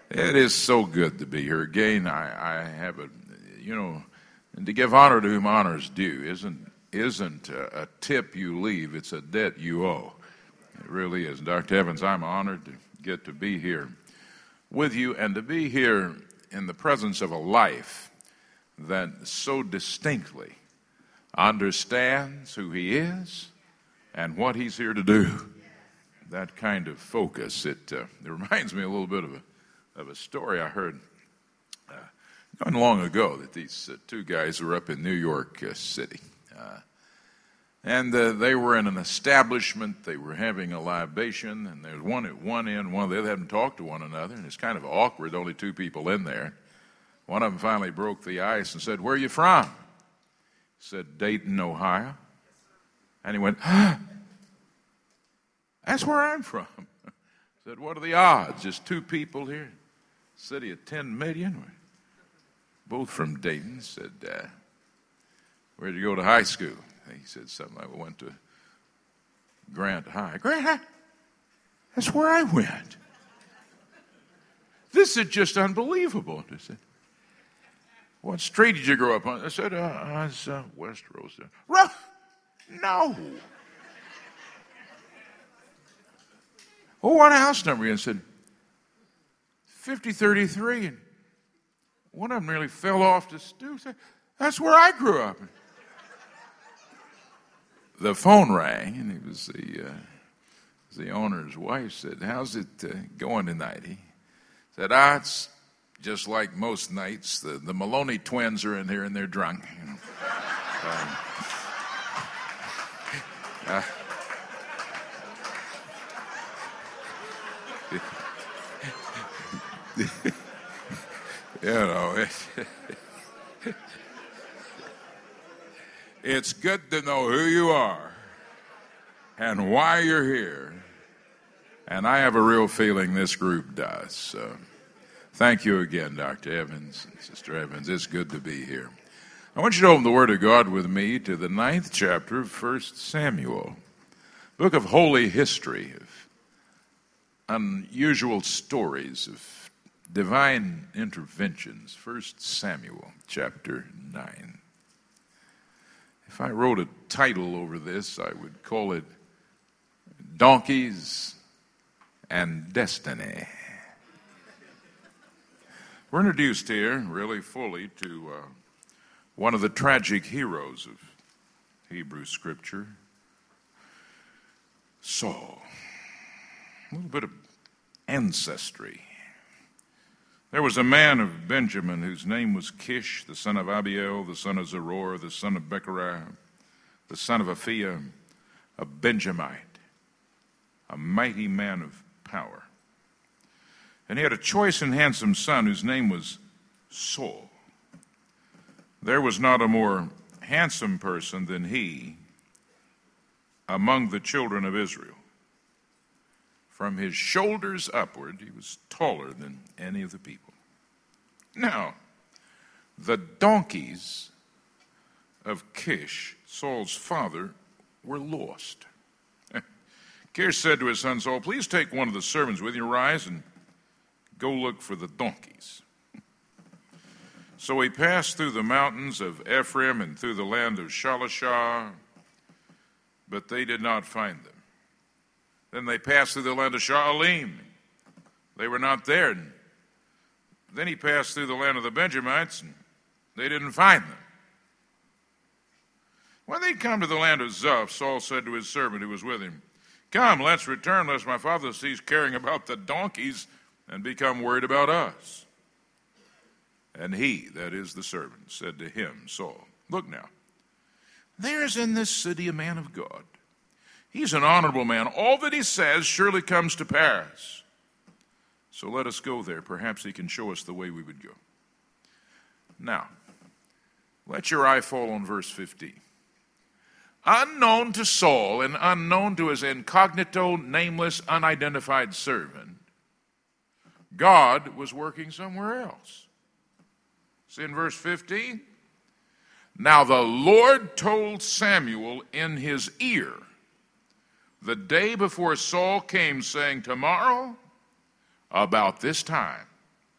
It is so good to be here again. I have and to give honor to whom honor is due isn't a tip you leave, it's a debt you owe. It really is. Dr. Evans, I'm honored to get to be here with you and to be here in the presence of a life that so distinctly understands who he is and what he's here to do. That kind of focus, it reminds me a little bit of a story I heard not long ago, that these two guys were up in New York City. And they were in an establishment. They were having a libation, and there's one at one end, one at the other. They hadn't talked to one another, and it's kind of awkward, only two people in there. One of them finally broke the ice and said, "Where are you from?" He said, "Dayton, Ohio." And he went, "That's where I'm from." Said, "What are the odds? Just two people here. City of 10 million. Both from Dayton." Said, "Where'd you go to high school?" He said something like, "We went to Grant High." "Grant High? That's where I went." This is just unbelievable. I said, "What street did you grow up on?" I said, "I was West Rosedale." No. "Oh, what house number?" I said, 5033. And one of them nearly fell off the stoop. Said, "That's where I grew up." The phone rang, and it was the owner's wife. Said, "How's it going tonight?" He said, "It's just like most nights. The Maloney twins are in here, and they're drunk." It's good to know who you are and why you're here. And I have a real feeling this group does. So thank you again, Dr. Evans and Sister Evans. It's good to be here. I want you to open the Word of God with me to the 9th chapter of 1 Samuel, book of holy history, of unusual stories, of divine interventions. 1 Samuel chapter 9. If I wrote a title over this, I would call it Donkeys and Destiny. We're introduced here really fully to one of the tragic heroes of Hebrew Scripture, Saul. A little bit of ancestry. There was a man of Benjamin whose name was Kish, the son of Abiel, the son of Zeror, the son of Bechariah, the son of Aphiah, a Benjamite, a mighty man of power. And he had a choice and handsome son whose name was Saul. There was not a more handsome person than he among the children of Israel. From his shoulders upward, he was taller than any of the people. Now, the donkeys of Kish, Saul's father, were lost. Kish said to his son Saul, "Please take one of the servants with you, rise and go look for the donkeys." So he passed through the mountains of Ephraim and through the land of Shalishah, but they did not find them. Then they passed through the land of Sha'alim. They were not there. And then he passed through the land of the Benjamites, and they didn't find them. When they come to the land of Zuph, Saul said to his servant who was with him, "Come, let's return, lest my father cease caring about the donkeys and become worried about us." And he, that is the servant, said to him, Saul, "Look now, there is in this city a man of God. He's an honorable man. All that he says surely comes to pass. So let us go there. Perhaps he can show us the way we would go." Now, let your eye fall on verse 15. Unknown to Saul and unknown to his incognito, nameless, unidentified servant, God was working somewhere else. See in verse 15? Now the Lord told Samuel in his ear the day before Saul came, saying, "Tomorrow, about this time,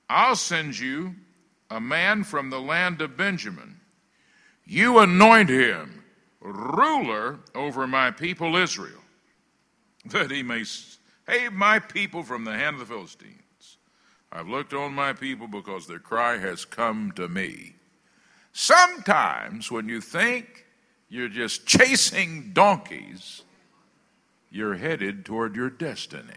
I'll send you a man from the land of Benjamin. You anoint him ruler over my people Israel, that he may save my people from the hand of the Philistines. I've looked on my people because their cry has come to me. Sometimes when you think you're just chasing donkeys, you're headed toward your destiny.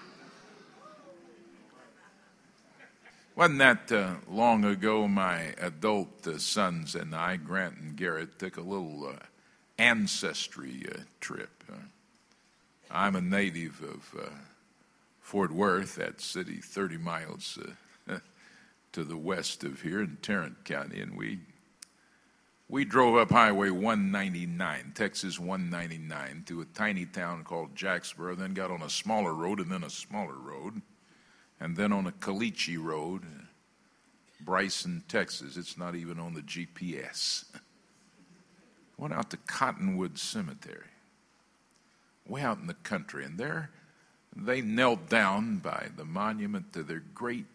Wasn't that long ago my adult sons and I, Grant and Garrett, took a little ancestry trip. I'm a native of Fort Worth, that city 30 miles to the west of here in Tarrant County, and we drove up Highway 199, Texas 199, to a tiny town called Jacksboro, then got on a smaller road and then a smaller road, and then on a Caliche Road, Bryson, Texas. It's not even on the GPS. Went out to Cottonwood Cemetery, way out in the country, and there they knelt down by the monument to their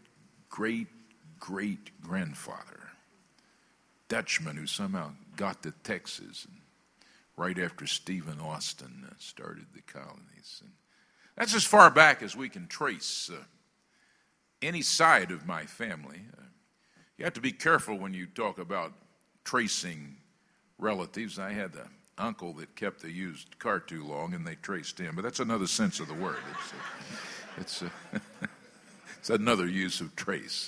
great-great-great-grandfather, Dutchman who somehow got to Texas and right after Stephen Austin started the colonies. And that's as far back as we can trace any side of my family. You have to be careful when you talk about tracing relatives. I had an uncle that kept the used car too long, and they traced him. But that's another sense of the word. It's another use of trace.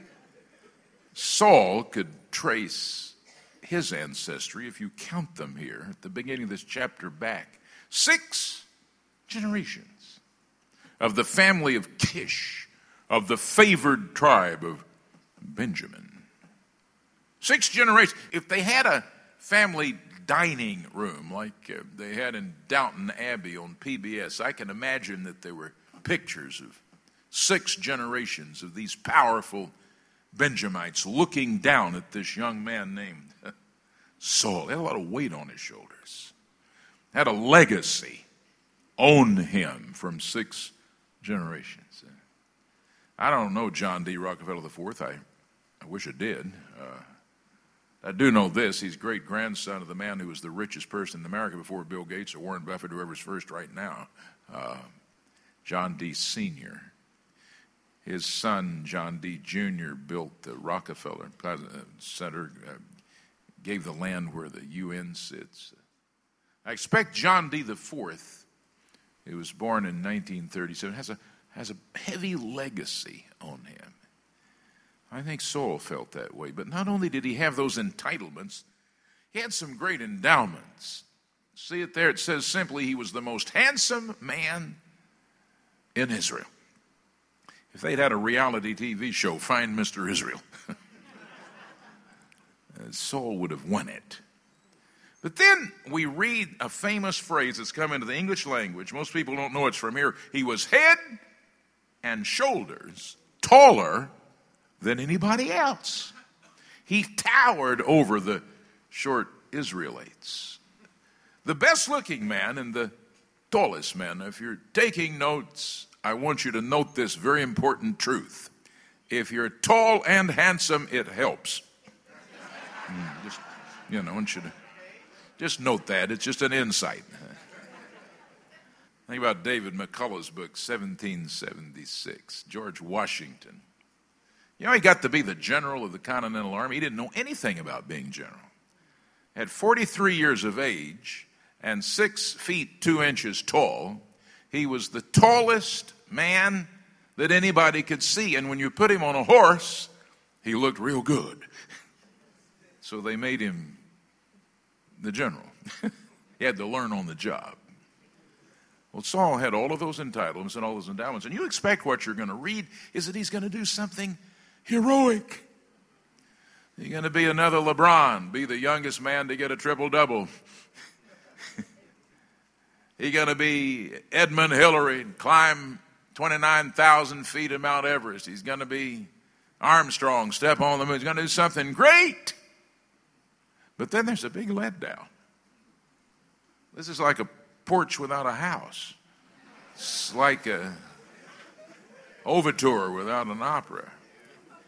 Saul could trace his ancestry, if you count them here, at the beginning of this chapter back, 6 generations of the family of Kish, of the favored tribe of Benjamin. 6 generations. If they had a family dining room like they had in Downton Abbey on PBS, I can imagine that there were pictures of 6 generations of these powerful Benjamites looking down at this young man named Saul. He had a lot of weight on his shoulders. Had a legacy on him from 6 generations. I don't know John D. Rockefeller IV. I wish I did. I do know this. He's great-grandson of the man who was the richest person in America before Bill Gates or Warren Buffett, whoever's first right now, John D. Sr. His son, John D. Jr., built the Rockefeller Center, gave the land where the UN sits. I expect John D. IV, who was born in 1937, has a heavy legacy on him. I think Saul felt that way. But not only did he have those entitlements, he had some great endowments. See it there? It says simply, he was the most handsome man in Israel. If they'd had a reality TV show, Find Mr. Israel, Saul would have won it. But then we read a famous phrase that's come into the English language. Most people don't know it's from here. He was head and shoulders taller than anybody else. He towered over the short Israelites. The best looking man and the tallest man. If you're taking notes, I want you to note this very important truth. If you're tall and handsome, it helps. I want you to just note that. It's just an insight. Think about David McCullough's book, 1776, George Washington. You know, he got to be the general of the Continental Army. He didn't know anything about being general. At 43 years of age and 6 feet 2 inches tall, he was the tallest man that anybody could see. And when you put him on a horse, he looked real good. So they made him the general. He had to learn on the job. Well, Saul had all of those entitlements and all those endowments. And you expect what you're going to read is that he's going to do something heroic. He's going to be another LeBron, be the youngest man to get a triple-double. He's going to be Edmund Hillary and climb 29,000 feet of Mount Everest. He's going to be Armstrong, step on the moon. He's going to do something great. But then there's a big letdown. This is like a porch without a house. It's like a overture without an opera.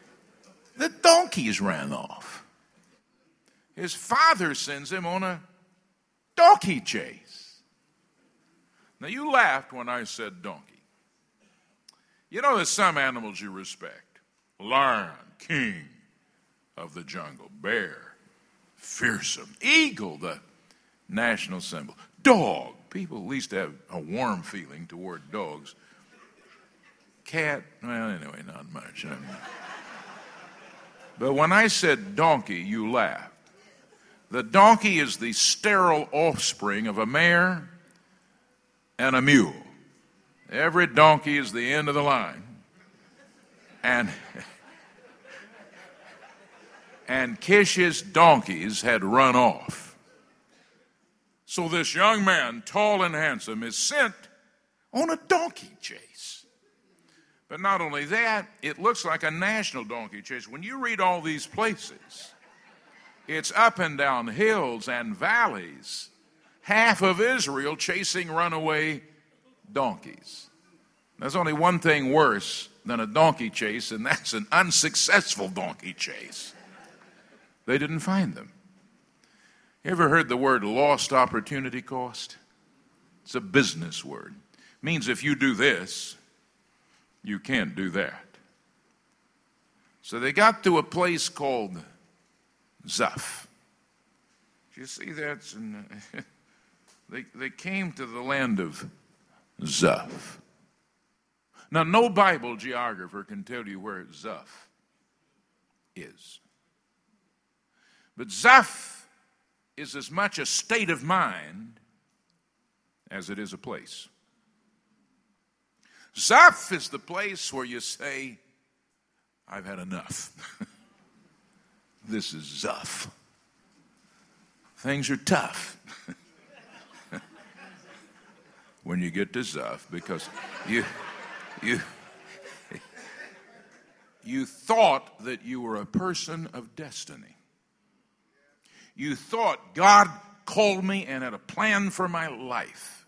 The donkeys ran off. His father sends him on a donkey chase. Now, you laughed when I said donkey. You know, there's some animals you respect. Lion, king of the jungle. Bear, fearsome. Eagle, the national symbol. Dog. People at least have a warm feeling toward dogs. Cat, well, anyway, not much. But when I said donkey, you laughed. The donkey is the sterile offspring of a mare and a mule. Every donkey is the end of the line. And Kish's donkeys had run off. So this young man, tall and handsome, is sent on a donkey chase. But not only that, it looks like a national donkey chase. When you read all these places, it's up and down hills and valleys. Half of Israel chasing runaway donkeys. There's only one thing worse than a donkey chase, and that's an unsuccessful donkey chase. They didn't find them. You ever heard the word lost opportunity cost? It's a business word. It means if you do this, you can't do that. So they got to a place called Zuph. Do you see that? They came to the land of Zuph. Now, no Bible geographer can tell you where Zuph is. But Zuph is as much a state of mind as it is a place. Zuph is the place where you say, I've had enough. This is Zuph. Things are tough when you get to Zuph, because you thought that you were a person of destiny. You thought God called me and had a plan for my life.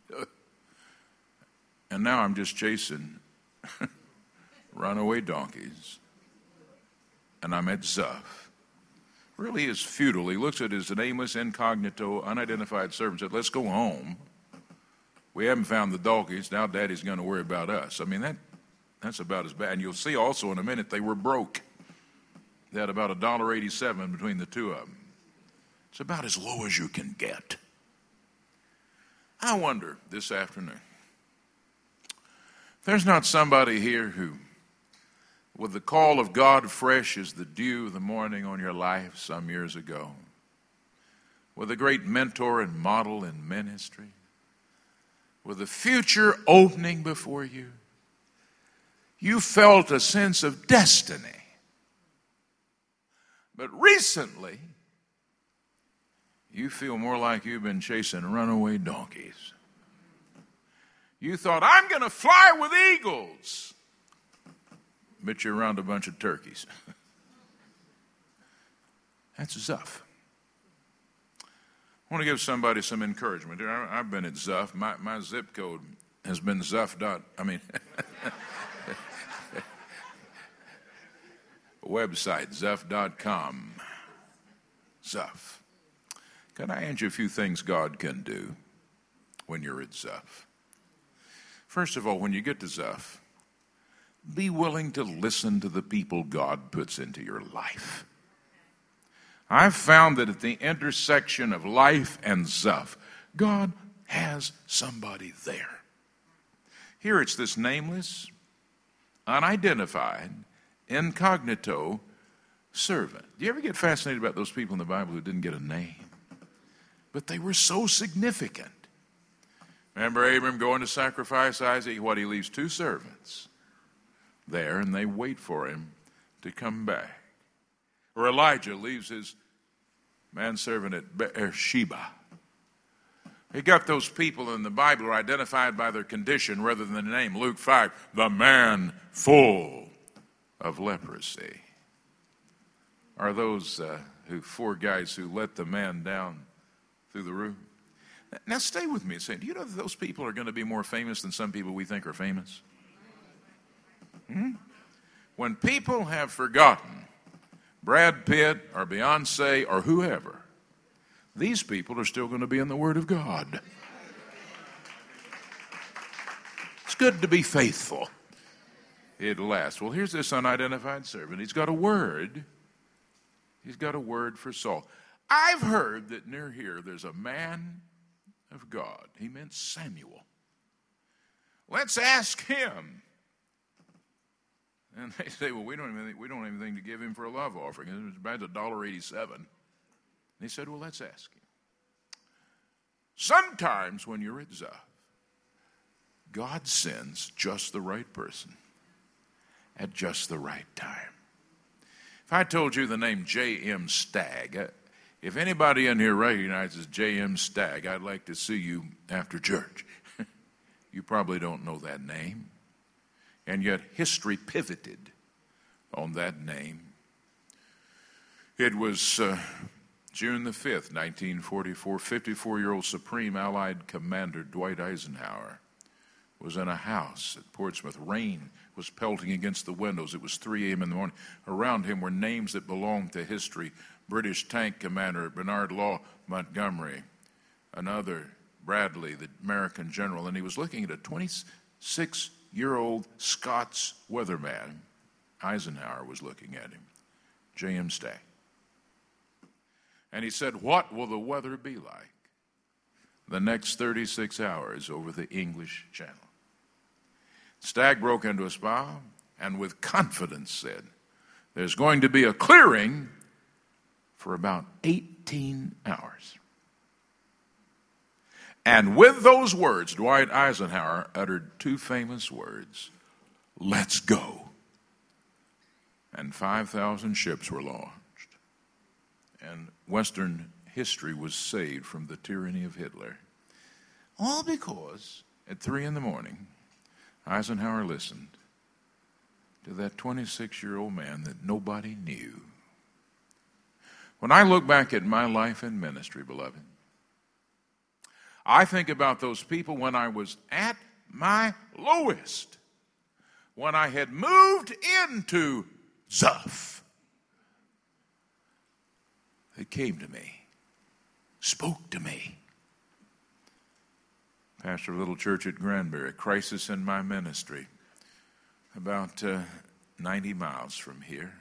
And now I'm just chasing runaway donkeys. And I'm at Zuph. Really is futile. He looks at his nameless, incognito, unidentified servant and said, let's go home. We haven't found the donkeys. Now Daddy's going to worry about us. I mean, that's about as bad. And you'll see also in a minute they were broke. They had about $1.87 between the two of them. It's about as low as you can get. I wonder this afternoon, if there's not somebody here who, with the call of God fresh as the dew of the morning on your life some years ago, with a great mentor and model in ministry, with the future opening before you, you felt a sense of destiny. But recently, you feel more like you've been chasing runaway donkeys. You thought, I'm going to fly with eagles. But you're around a bunch of turkeys. That's Zuph. I want to give somebody some encouragement. I've been at Zuph. My zip code has been Zuph. Website, Zuph.com. Zuph. Can I answer a few things God can do when you're at Zuph? First of all, when you get to Zuph, be willing to listen to the people God puts into your life. I've found that at the intersection of life and Zuph, God has somebody there. Here it's this nameless, unidentified, incognito servant. Do you ever get fascinated about those people in the Bible who didn't get a name? But they were so significant. Remember Abram going to sacrifice Isaac? What, he leaves 2 servants there, and they wait for him to come back. Or Elijah leaves his manservant at Beersheba. He got those people in the Bible who are identified by their condition rather than the name. Luke 5, the man full of leprosy. Are those 4 guys who let the man down through the roof? Now stay with me and say, do you know that those people are going to be more famous than some people we think are famous? When people have forgotten Brad Pitt or Beyonce or whoever, these people are still going to be in the Word of God. It's good to be faithful. It'll last. Well, here's this unidentified servant. He's got a word. He's got a word for Saul. I've heard that near here there's a man of God. He meant Samuel. Let's ask him. And they say, well, we don't have anything to give him for a love offering. It's about $1.87. And he said, well, let's ask him. Sometimes when you're at Zoph, God sends just the right person at just the right time. If I told you the name J.M. Stagg, if anybody in here recognizes J.M. Stagg, I'd like to see you after church. You probably don't know that name. And yet history pivoted on that name. It was June the 5th, 1944, 54-year-old Supreme Allied Commander Dwight Eisenhower was in a house at Portsmouth. Rain was pelting against the windows. It was 3 a.m. in the morning. Around him were names that belonged to history. British tank commander Bernard Law Montgomery, another Bradley, the American general, and he was looking at a 26-year-old Scots weatherman. Eisenhower was looking at him, J.M. Stagg. And he said, what will the weather be like the next 36 hours over the English Channel? Stagg broke into a smile and with confidence said, there's going to be a clearing for about 18 hours. And with those words, Dwight Eisenhower uttered two famous words, let's go. And 5,000 ships were launched. And Western history was saved from the tyranny of Hitler. All because at 3 in the morning, Eisenhower listened to that 26-year-old man that nobody knew. When I look back at my life and ministry, beloved, I think about those people when I was at my lowest, when I had moved into Zoph. They came to me, spoke to me. Pastor of a little church at Granbury, crisis in my ministry, about 90 miles from here.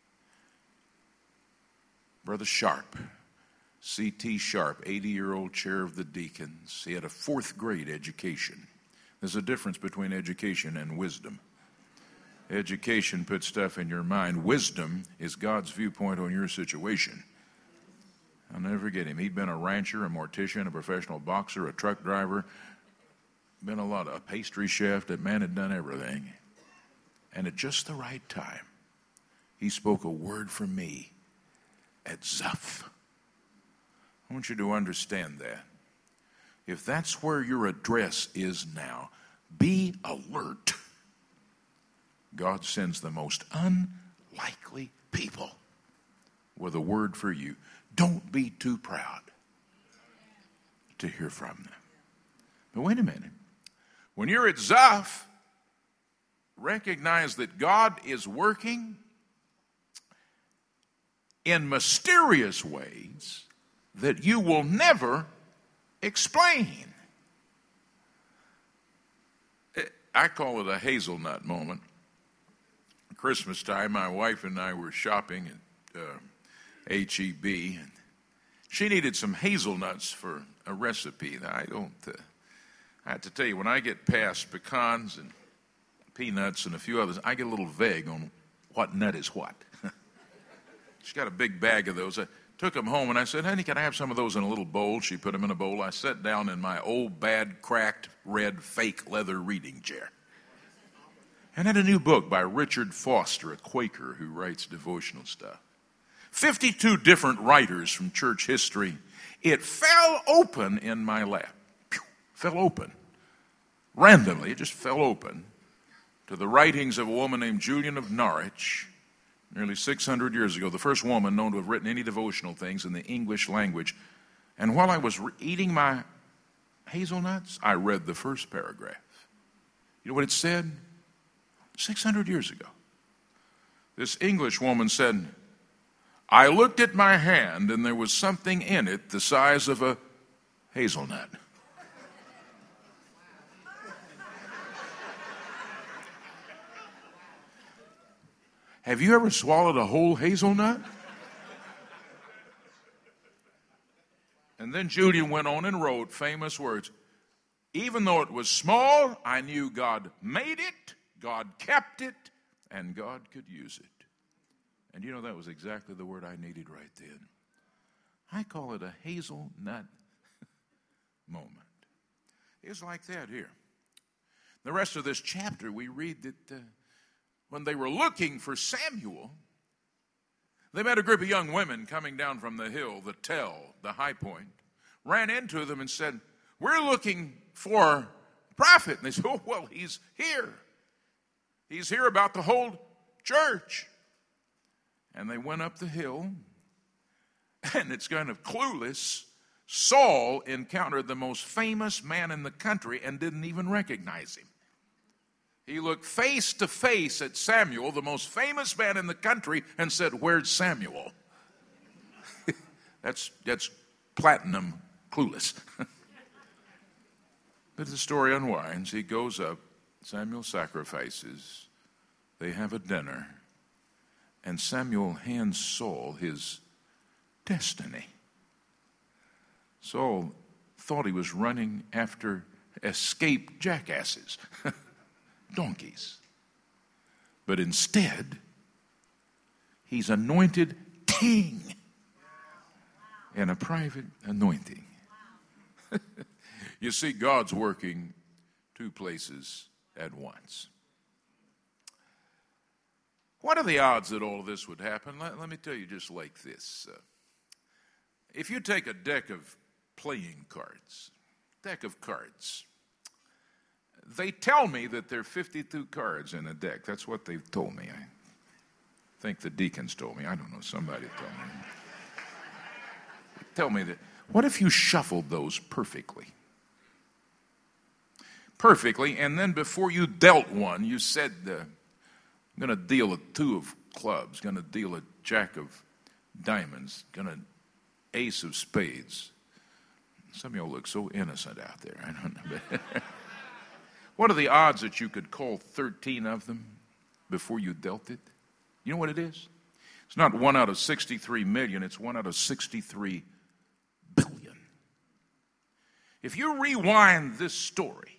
Brother Sharp, C.T. Sharp, 80-year-old chair of the deacons. He had a 4th grade education. There's a difference between education and wisdom. Education puts stuff in your mind. Wisdom is God's viewpoint on your situation. I'll never forget him. He'd been a rancher, a mortician, a professional boxer, a truck driver, been a pastry chef. That man had done everything. And at just the right time, he spoke a word for me at Zoph. I want you to understand that. If that's where your address is now, be alert. God sends the most unlikely people with a word for you. Don't be too proud to hear from them. But wait a minute. When you're at Zoph, recognize that God is working in mysterious ways that you will never explain. I call it a hazelnut moment. Christmas time, my wife and I were shopping at HEB, and she needed some hazelnuts for a recipe. I have to tell you, when I get past pecans and peanuts and a few others, I get a little vague on what nut is what. She got a big bag of those. I took them home and I said, honey, can I have some of those in a little bowl? She put them in a bowl. I sat down in my old, bad, cracked, red, fake leather reading chair and had a new book by Richard Foster, a Quaker who writes devotional stuff. 52 different writers from church history. It fell open in my lap. Fell open. Randomly, it just fell open to the writings of a woman named Julian of Norwich, nearly 600 years ago, the first woman known to have written any devotional things in the English language. And while I was eating my hazelnuts, I read the first paragraph. You know what it said? 600 years ago. This English woman said, I looked at my hand, and there was something in it the size of a hazelnut. Have you ever swallowed a whole hazelnut? And then Julian went on and wrote famous words. Even though it was small, I knew God made it, God kept it, and God could use it. And you know, that was exactly the word I needed right then. I call it a hazelnut moment. It's like that here. The rest of this chapter, we read that when they were looking for Samuel, they met a group of young women coming down from the hill, the Tell, the high point, ran into them and said, we're looking for a prophet. And they said, oh, well, he's here. He's here about the whole church. And they went up the hill, and it's kind of clueless. Saul encountered the most famous man in the country and didn't even recognize him. He looked face to face at Samuel, the most famous man in the country, and said, where's Samuel? That's platinum clueless. But the story unwinds. He goes up, Samuel sacrifices, they have a dinner, and Samuel hands Saul his destiny. Saul thought he was running after escaped jackasses, donkeys. But instead, he's anointed king in a private anointing. You see, God's working two places at once. What are the odds that all of this would happen? Let me tell you just like this. If you take a deck of playing cards, they tell me that there are 52 cards in a deck. That's what they've told me. I think the deacons told me. I don't know. Somebody told me. Tell me that. What if you shuffled those perfectly? And then before you dealt one, you said, I'm going to deal a 2 of clubs, going to deal a jack of diamonds, going to ace of spades. Some of y'all look so innocent out there. I don't know. What are the odds that you could call 13 of them before you dealt it? You know what it is? It's not 1 out of 63 million. It's 1 out of 63 billion. If you rewind this story,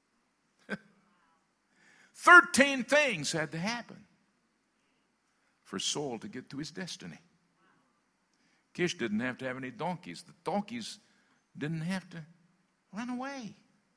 13 things had to happen for Saul to get to his destiny. Kish didn't have to have any donkeys. The donkeys didn't have to run away.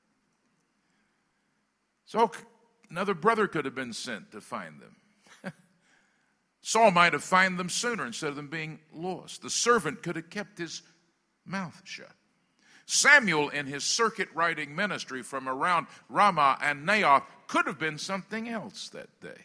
So another brother could have been sent to find them. Saul might have found them sooner instead of them being lost. The servant could have kept his mouth shut. Samuel, in his circuit riding ministry from around Ramah and Naioth, could have been something else that day.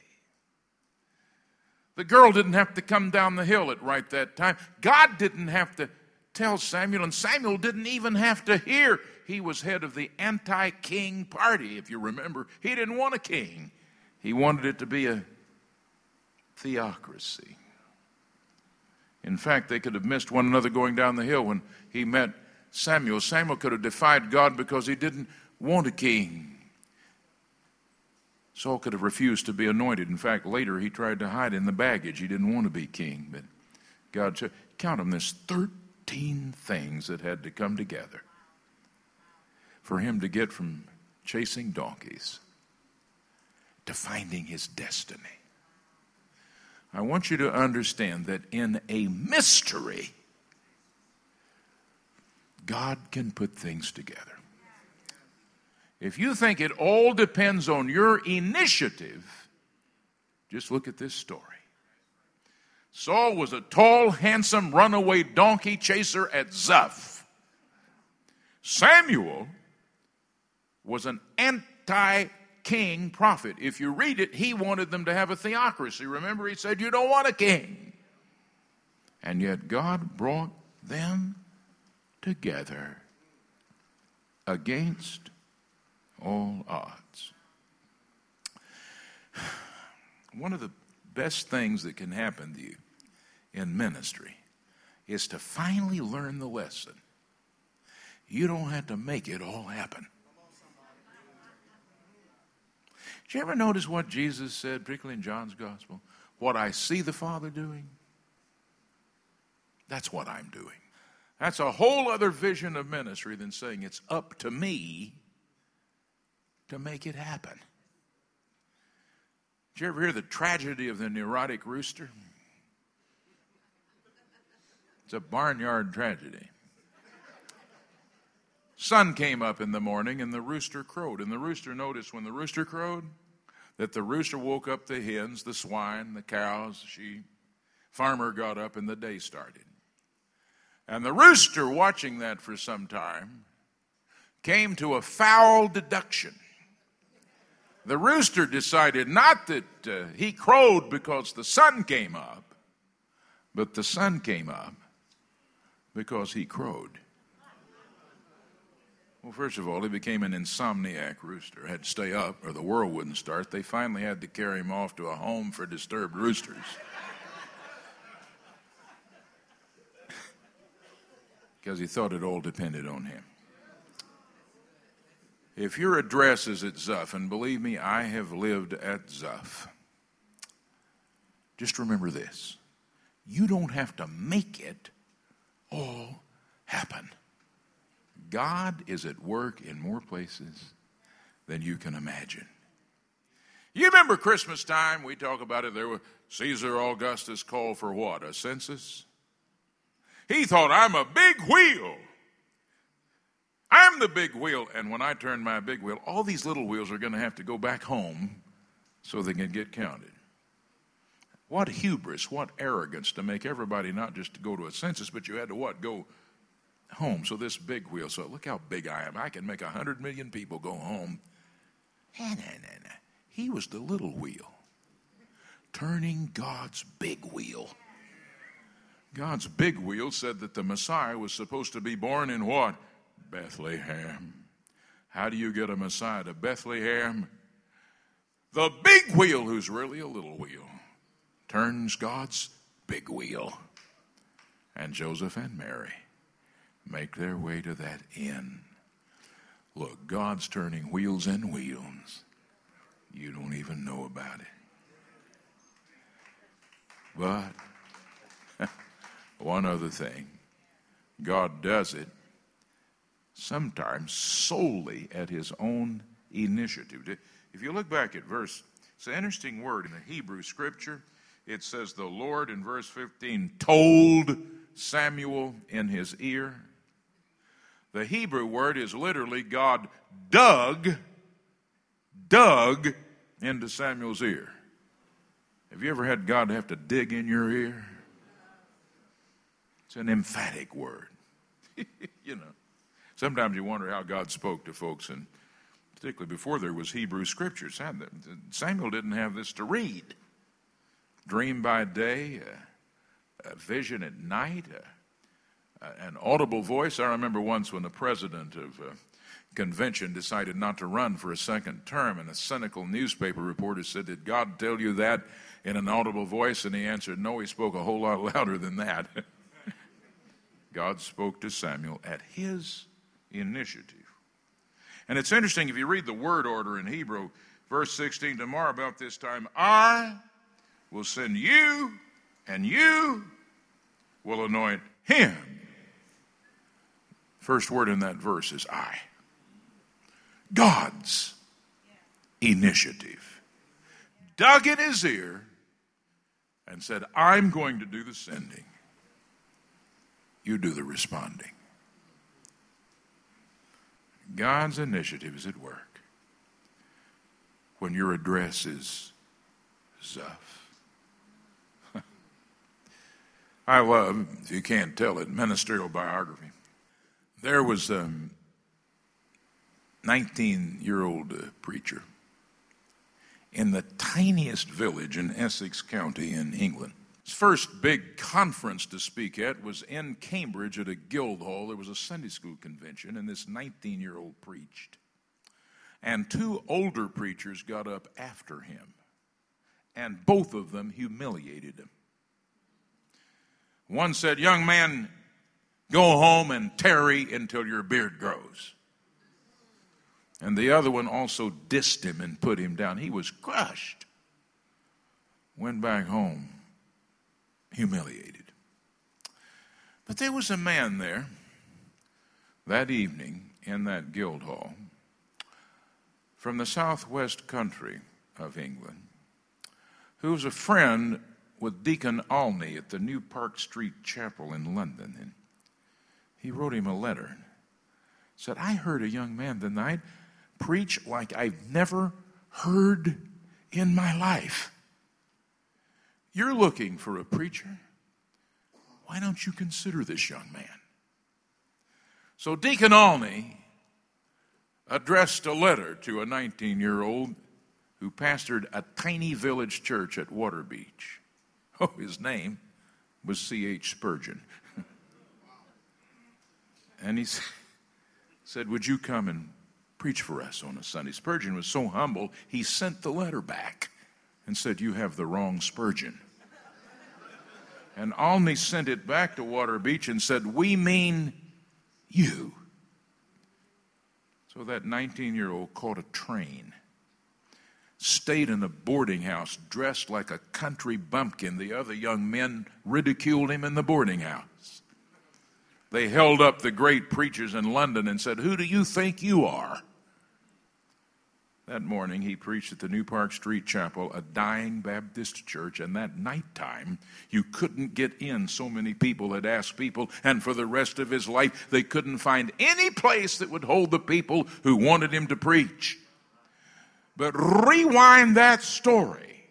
The girl didn't have to come down the hill at right that time. God didn't have to tell Samuel, and Samuel didn't even have to hear. He was head of the anti-king party, if you remember. He didn't want a king. He wanted it to be a theocracy. In fact, they could have missed one another going down the hill when he met Samuel. Samuel could have defied God because he didn't want a king. Saul could have refused to be anointed. In fact, later he tried to hide in the baggage. He didn't want to be king. But God said, count them, there's 13 things that had to come together for him to get from chasing donkeys to finding his destiny. I want you to understand that in a mystery, God can put things together. If you think it all depends on your initiative, just look at this story. Saul was a tall, handsome, runaway donkey chaser at Zuph. Samuel was an anti-king prophet. If you read it, he wanted them to have a theocracy. Remember, he said, you don't want a king. And yet God brought them together against all odds. One of the best things that can happen to you in ministry is to finally learn the lesson. You don't have to make it all happen. Did you ever notice what Jesus said, particularly in John's Gospel? What I see the Father doing, that's what I'm doing. That's a whole other vision of ministry than saying it's up to me to make it happen. Did you ever hear the tragedy of the neurotic rooster? It's a barnyard tragedy. Sun came up in the morning and the rooster crowed. And the rooster noticed when the rooster crowed that the rooster woke up the hens, the swine, the cows, the sheep. Farmer got up and the day started. And the rooster, watching that for some time, came to a foul deduction. The rooster decided not that he crowed because the sun came up, but the sun came up because he crowed. Well, first of all, he became an insomniac rooster. Had to stay up or the world wouldn't start. They finally had to carry him off to a home for disturbed roosters. Because he thought it all depended on him. If your address is at Zuff, and believe me, I have lived at Zuff, just remember this. You don't have to make it all happen. God is at work in more places than you can imagine. You remember Christmas time, we talk about it, there was Caesar Augustus called for what? A census? He thought, I'm a big wheel. I'm the big wheel. And when I turn my big wheel, all these little wheels are going to have to go back home so they can get counted. What hubris, what arrogance to make everybody not just to go to a census, but you had to what? Go home. So this big wheel, so look how big I am. I can make 100 million people go home. Nah. He was the little wheel, turning God's big wheel. God's big wheel said that the Messiah was supposed to be born in what? Bethlehem. How do you get a Messiah to Bethlehem? The big wheel, who's really a little wheel, turns God's big wheel. And Joseph and Mary make their way to that inn. Look, God's turning wheels and wheels. You don't even know about it. But one other thing, God does it sometimes solely at his own initiative. If you look back at verse, it's an interesting word in the Hebrew scripture. It says the Lord in verse 15 told Samuel in his ear. The Hebrew word is literally God dug into Samuel's ear. Have you ever had God have to dig in your ear? It's an emphatic word. You know, sometimes you wonder how God spoke to folks, and particularly before there was Hebrew scripture. Samuel didn't have this to read. Dream by day, a vision at night, an audible voice. I remember once when the president of a convention decided not to run for a second term, and a cynical newspaper reporter said, "Did God tell you that in an audible voice?" And he answered, "No, he spoke a whole lot louder than that." God spoke to Samuel at his initiative. And it's interesting, if you read the word order in Hebrew, verse 16, tomorrow about this time, I will send you, and you will anoint him. First word in that verse is I. God's initiative. Dug in his ear and said, I'm going to do the sending. You do the responding. God's initiative is at work when your address is Zuff. I love, if you can't tell it, ministerial biography. There was a 19-year-old preacher in the tiniest village in Essex County in England. His first big conference to speak at was in Cambridge at a guild hall. There was a Sunday school convention, and this 19-year-old preached. And two older preachers got up after him, and both of them humiliated him. One said, young man, go home and tarry until your beard grows. And the other one also dissed him and put him down. He was crushed. Went back home, humiliated. But there was a man there that evening in that guild hall from the southwest country of England who was a friend with Deacon Alney at the New Park Street Chapel in London. And he wrote him a letter. Said, I heard a young man tonight preach like I've never heard in my life. You're looking for a preacher? Why don't you consider this young man? So Deacon Alney addressed a letter to a 19-year-old who pastored a tiny village church at Waterbeach. Oh, his name was C.H. Spurgeon. And he said, would you come and preach for us on a Sunday? Spurgeon was so humble, he sent the letter back and said, you have the wrong Spurgeon. And Alney sent it back to Waterbeach and said, we mean you. So that 19-year-old caught a train, stayed in a boarding house dressed like a country bumpkin. The other young men ridiculed him in the boarding house. They held up the great preachers in London and said, who do you think you are? That morning he preached at the New Park Street Chapel, a dying Baptist church, and that nighttime you couldn't get in. So many people had asked people, and for the rest of his life they couldn't find any place that would hold the people who wanted him to preach. But rewind that story.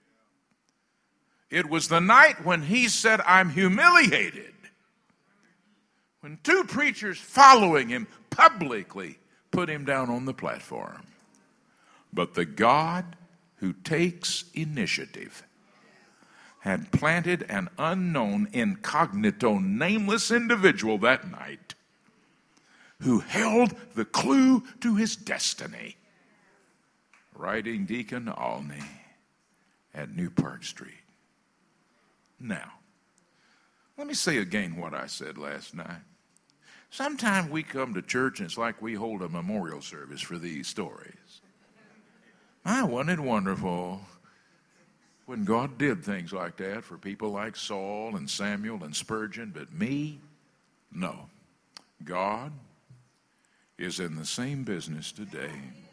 It was the night when he said, I'm humiliated. When two preachers following him publicly put him down on the platform. But the God who takes initiative had planted an unknown, incognito, nameless individual that night who held the clue to his destiny. Writing Deacon Alney at New Park Street. Now, let me say again what I said last night. Sometimes we come to church and it's like we hold a memorial service for these stories. Wasn't it wonderful when God did things like that for people like Saul and Samuel and Spurgeon, but me? No. God is in the same business today.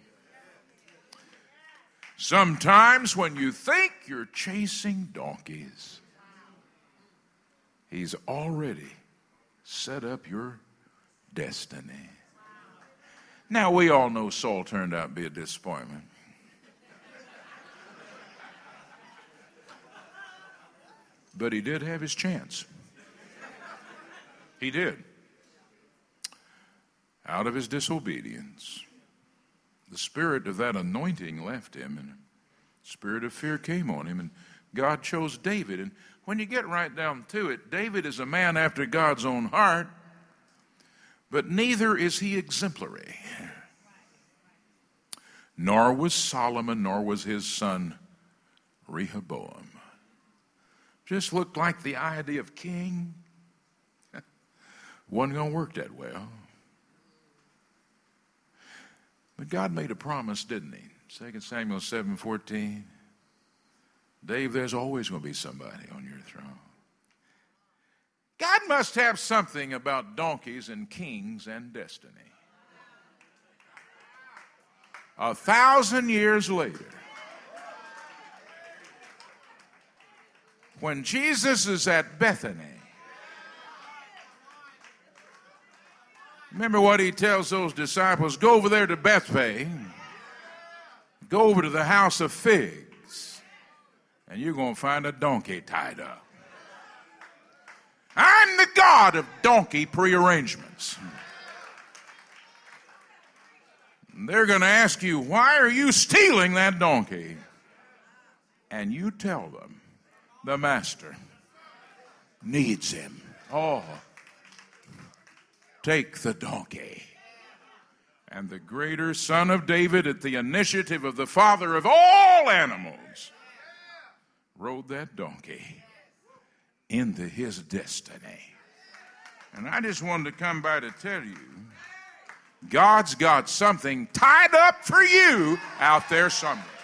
Sometimes when you think you're chasing donkeys, He's already set up your destiny. Now, we all know Saul turned out to be a disappointment. But he did have his chance. He did. Out of his disobedience, the spirit of that anointing left him, and the spirit of fear came on him, and God chose David. And when you get right down to it, David is a man after God's own heart, but neither is he exemplary. Nor was Solomon, nor was his son Rehoboam. Just looked like the idea of king. Wasn't going to work that well. But God made a promise, didn't he? 2 Samuel 7:14. Dave, there's always going to be somebody on your throne. God must have something about donkeys and kings and destiny. 1,000 years later, when Jesus is at Bethany, remember what he tells those disciples, go over there to Bethphage, go over to the house of figs, and you're going to find a donkey tied up. I'm the God of donkey prearrangements. And they're going to ask you, why are you stealing that donkey? And you tell them, the master needs him. Oh, take the donkey. And the greater son of David, at the initiative of the father of all animals, rode that donkey into his destiny. And I just wanted to come by to tell you, God's got something tied up for you out there somewhere.